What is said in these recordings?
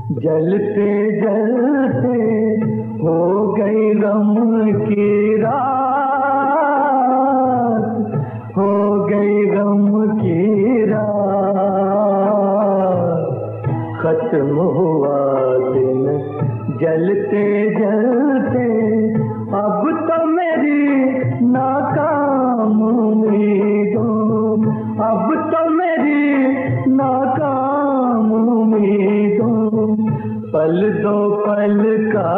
जलते जलते हो गई गम की रात, हो गई गम की रात। खत्म हुआ दिन जलते जलते, अब तो मेरी नाकाम उम्मीदों, अब तो मेरी नाकाम उम्मीदों, पल दो पल का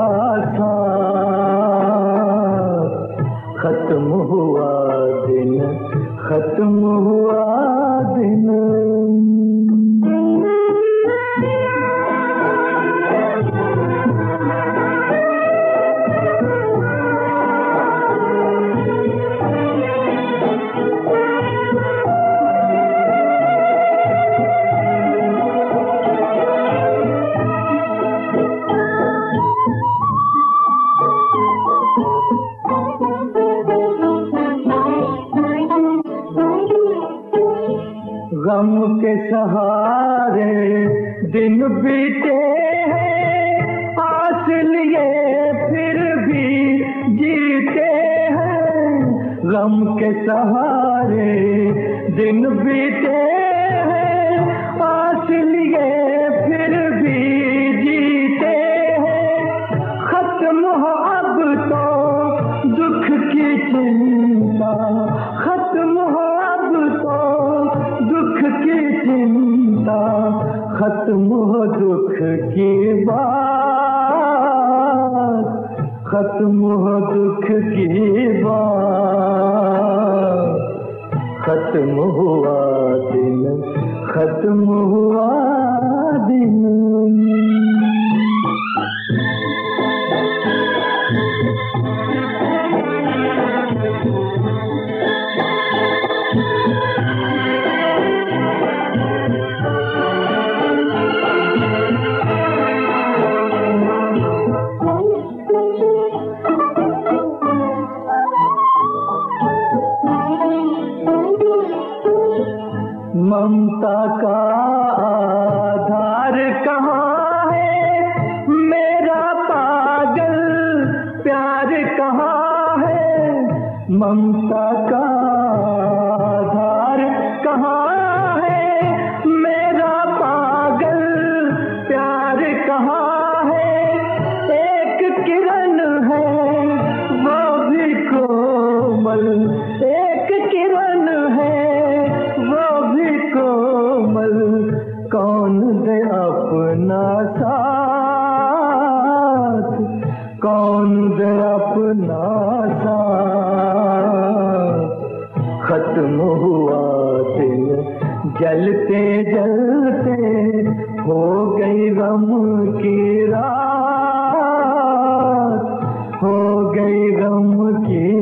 साथ। खत्म हुआ दिन, खत्म हुआ दिन। गम के सहारे दिन बीते हैं, आस लिए फिर भी जीते हैं। गम के सहारे दिन बीते हैं, आस लिए फिर भी जीते हैं। खत्म हो अब तो दुख की चिंता, खत्म हो अब तो दुख की चिंता, खत्म हो दुख की बात, खत्म हो दुख की बात। खत्म हुआ दिन, खत्म हुआ दिन। ममता का आधार कहाँ है, मेरा पागल प्यार कहाँ है। ममता का आधार कहाँ है, मेरा पागल प्यार कहाँ है। एक किरण है वो भी कोमल, एक किरण है कोमल, कौन दे अपना साथ, कौन दे अपना साथ। खत्म हुआ दिन जलते जलते, हो गई गम की रात, हो गई गम की